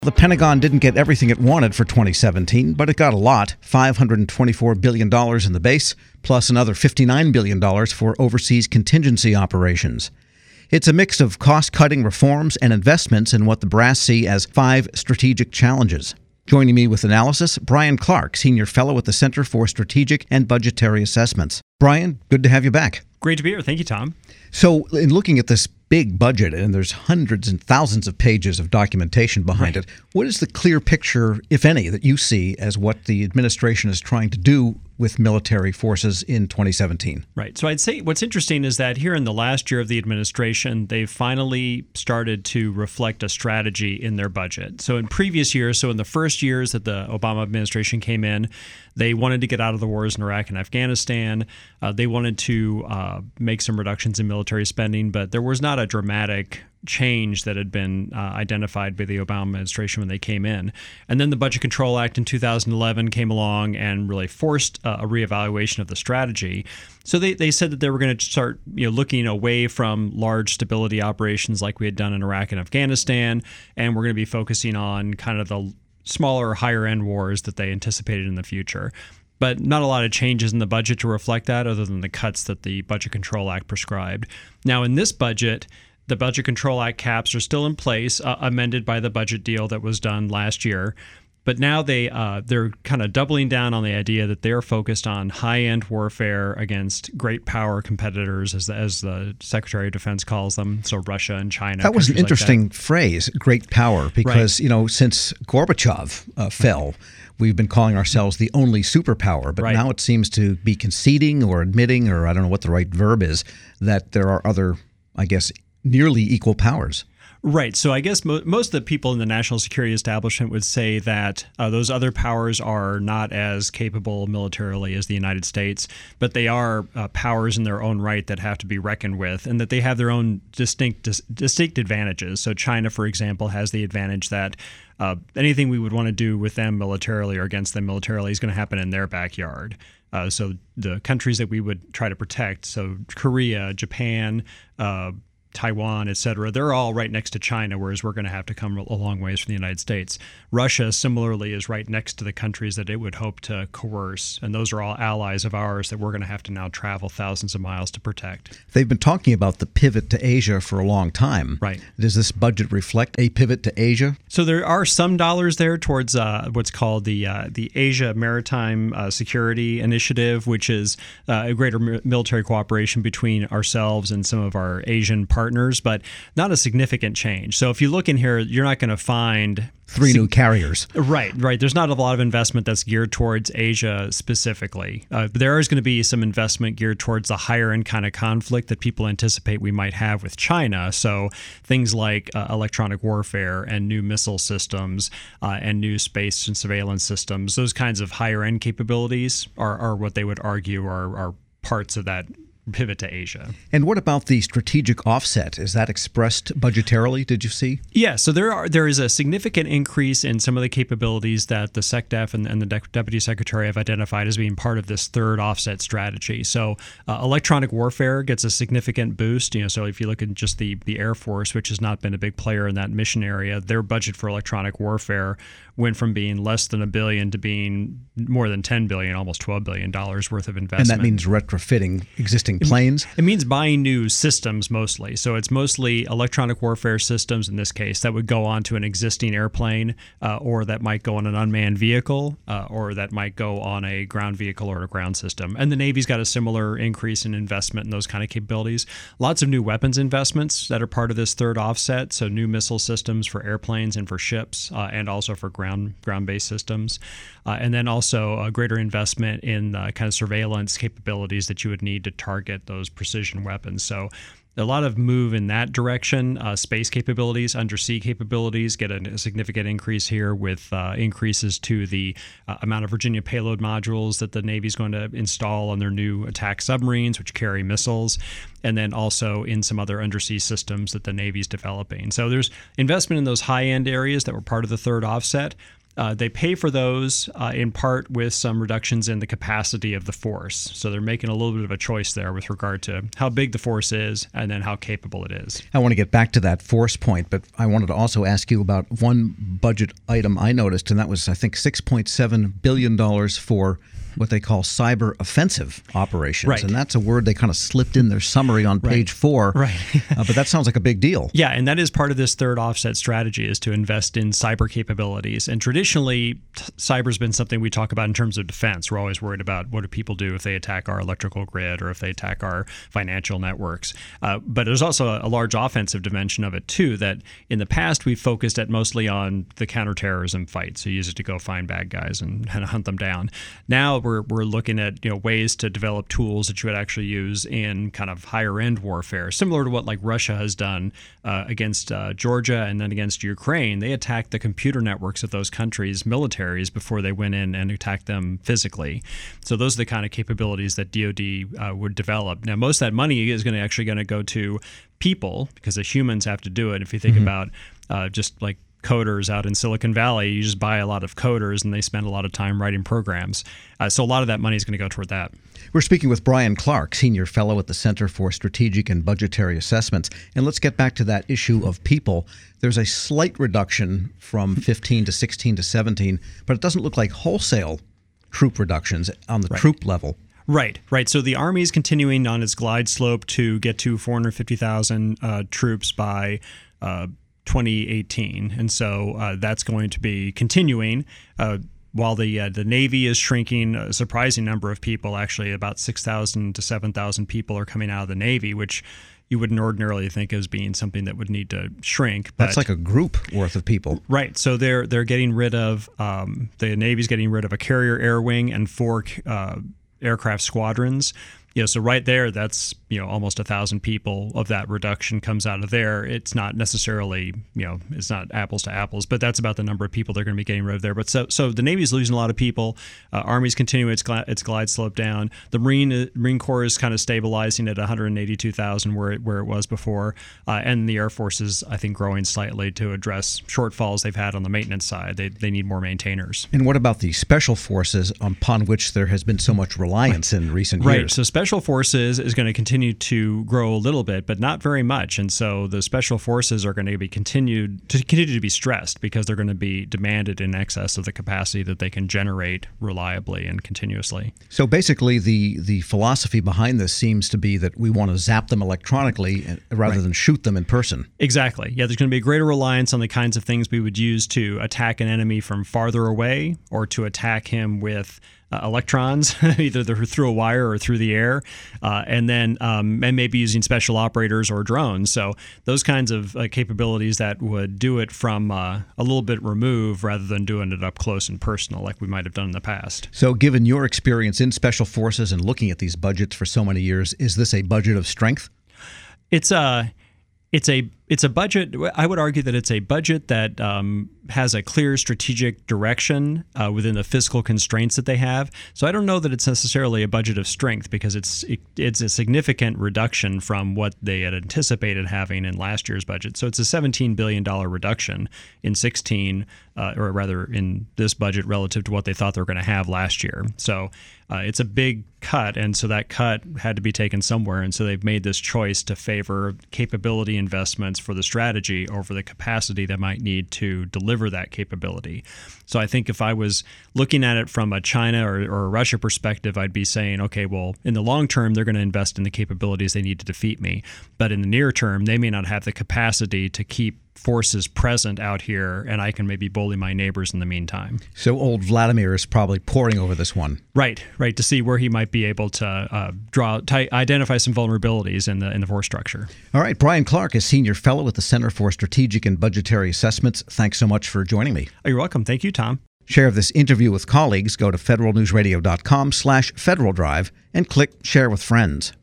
The Pentagon didn't get everything it wanted for 2017, but it got a lot. $524 billion in the base, plus another $59 billion for overseas contingency operations. It's a mix of cost-cutting reforms and investments in what the brass see as 5 strategic challenges. Joining me with analysis, Brian Clark, Senior Fellow at the Center for Strategic and Budgetary Assessments. Brian, good to have you back. Great to be here. Thank you, Tom. So, in looking at this big budget, and there's hundreds and thousands of pages of documentation behind it, what is the clear picture, if any, that you see as what the administration is trying to do with military forces in 2017? Right. So I'd say what's interesting is that here in the last year of the administration, they've finally started to reflect a strategy in their budget. So in previous years, so in the first years that the Obama administration came in, they wanted to get out of the wars in Iraq and Afghanistan. They wanted to make some reductions in military spending, but there was not a dramatic change that had been identified by the Obama administration when they came in. And then the Budget Control Act in 2011 came along and really forced a reevaluation of the strategy. So they said that they were going to start looking away from large stability operations like we had done in Iraq and Afghanistan, and we're going to be focusing on kind of the smaller, higher-end wars that they anticipated in the future. But not a lot of changes in the budget to reflect that other than the cuts that the Budget Control Act prescribed. Now, in this budget, the Budget Control Act caps are still in place, amended by the budget deal that was done last year. But now they're kind of doubling down on the idea that they're focused on high-end warfare against great power competitors, as the Secretary of Defense calls them, so Russia and China. That was an interesting phrase, great power, because since Gorbachev fell, we've been calling ourselves the only superpower, but now it seems to be conceding or admitting, or I don't know what the right verb is, that there are other, I guess, nearly equal powers. Right. So I guess most of the people in the national security establishment would say that those other powers are not as capable militarily as the United States, but they are powers in their own right that have to be reckoned with, and that they have their own distinct advantages. So China, for example, has the advantage that anything we would want to do with them militarily or against them militarily is going to happen in their backyard. So the countries that we would try to protect, so Korea, Japan, Taiwan, et cetera, they're all right next to China, whereas we're going to have to come a long ways from the United States. Russia, similarly, is right next to the countries that it would hope to coerce, and those are all allies of ours that we're going to have to now travel thousands of miles to protect. They've been talking about the pivot to Asia for a long time. Right. Does this budget reflect a pivot to Asia? So there are some dollars there towards what's called the Asia Maritime Security Initiative, which is a greater military cooperation between ourselves and some of our Asian partners, but not a significant change. So if you look in here, you're not going to find 3 new carriers. Right. There's not a lot of investment that's geared towards Asia specifically. There is going to be some investment geared towards the higher end kind of conflict that people anticipate we might have with China. So things like electronic warfare and new missile systems and new space and surveillance systems, those kinds of higher end capabilities are what they would argue are parts of that pivot to Asia. And what about the strategic offset? Is that expressed budgetarily, did you see? Yeah, so there is a significant increase in some of the capabilities that the SecDef and the Deputy Secretary have identified as being part of this third offset strategy. So electronic warfare gets a significant boost. So if you look at just the Air Force, which has not been a big player in that mission area, their budget for electronic warfare went from being less than $1 billion to being more than $10 billion, almost $12 billion worth of investment. And that means retrofitting existing planes? It means buying new systems mostly. So it's mostly electronic warfare systems in this case that would go onto an existing airplane or that might go on an unmanned vehicle or that might go on a ground vehicle or a ground system. And the Navy's got a similar increase in investment in those kind of capabilities. Lots of new weapons investments that are part of this third offset. So new missile systems for airplanes and for ships and also for ground-based systems. And then also a greater investment in kind of surveillance capabilities that you would need to target those precision weapons. So a lot of move in that direction. Space capabilities, undersea capabilities get a significant increase here with increases to the amount of Virginia payload modules that the Navy's going to install on their new attack submarines, which carry missiles, and then also in some other undersea systems that the Navy's developing. So there's investment in those high-end areas that were part of the third offset. They pay for those in part with some reductions in the capacity of the force. So they're making a little bit of a choice there with regard to how big the force is and then how capable it is. I want to get back to that force point, but I wanted to also ask you about one budget item I noticed, and that was, I think, $6.7 billion for what they call cyber offensive operations. Right. And that's a word they kind of slipped in their summary on page 4. Right. But that sounds like a big deal. Yeah, and that is part of this third offset strategy, is to invest in cyber capabilities. And traditionally, cyber's been something we talk about in terms of defense. We're always worried about what do people do if they attack our electrical grid or if they attack our financial networks. But there's also a large offensive dimension of it, too, that in the past we've focused mostly on the counterterrorism fight. So you use it to go find bad guys and hunt them down. Now we're looking at ways to develop tools that you would actually use in kind of higher end warfare, similar to what like Russia has done against Georgia and then against Ukraine. They attacked the computer networks of those countries' militaries before they went in and attacked them physically. So those are the kind of capabilities that DoD would develop. Now, most of that money is going to go to people because the humans have to do it. If you think about just like coders out in Silicon Valley, you just buy a lot of coders and they spend a lot of time writing programs. So a lot of that money is going to go toward that. We're speaking with Brian Clark, Senior Fellow at the Center for Strategic and Budgetary Assessments. And let's get back to that issue of people. There's a slight reduction from 15 to 16 to 17, but it doesn't look like wholesale troop reductions on the troop level. Right. So the Army is continuing on its glide slope to get to 450,000 troops by 2018, and so that's going to be continuing. While the Navy is shrinking, a surprising number of people, actually about 6,000 to 7,000 people are coming out of the Navy, which you wouldn't ordinarily think as being something that would need to shrink. That's like a group worth of people. Right. So they're getting rid of, the Navy's getting rid of a carrier air wing and 4 aircraft squadrons. So right there, that's almost 1,000 people of that reduction comes out of there. It's not necessarily it's not apples to apples, but that's about the number of people they're going to be getting rid of there. But so the Navy's losing a lot of people. Army's continuing its glide slope down. The Marine Corps is kind of stabilizing at 182,000 where it was before, and the Air Force is, I think, growing slightly to address shortfalls they've had on the maintenance side. They need more maintainers. And what about the special forces upon which there has been so much reliance in recent years? Right. So Special Forces is going to continue to grow a little bit, but not very much. And so the Special Forces are going to continue to be stressed because they're going to be demanded in excess of the capacity that they can generate reliably and continuously. So basically the philosophy behind this seems to be that we want to zap them electronically rather than shoot them in person. Exactly. Yeah, there's going to be a greater reliance on the kinds of things we would use to attack an enemy from farther away or to attack him with electrons, either through a wire or through the air, and then and maybe using special operators or drones. So those kinds of capabilities that would do it from a little bit removed rather than doing it up close and personal like we might have done in the past. So given your experience in Special Forces and looking at these budgets for so many years, is this a budget of strength? It's a budget. I would argue that it's a budget that has a clear strategic direction within the fiscal constraints that they have. So I don't know that it's necessarily a budget of strength because it's a significant reduction from what they had anticipated having in last year's budget. So it's a $17 billion reduction in 16, or rather in this budget relative to what they thought they were going to have last year. So it's a big cut, and so that cut had to be taken somewhere. And so they've made this choice to favor capability investments for the strategy over the capacity they might need to deliver that capability. So I think if I was looking at it from a China or a Russia perspective, I'd be saying, okay, well, in the long term, they're going to invest in the capabilities they need to defeat me. But in the near term, they may not have the capacity to keep forces present out here, and I can maybe bully my neighbors in the meantime. So old Vladimir is probably poring over this one. Right, to see where he might be able to identify some vulnerabilities in the force structure. All right, Brian Clark is Senior Fellow at the Center for Strategic and Budgetary Assessments. Thanks so much for joining me. Oh, you're welcome. Thank you, Tom. Share this interview with colleagues. Go to federalnewsradio.com/Federal Drive and click Share with Friends.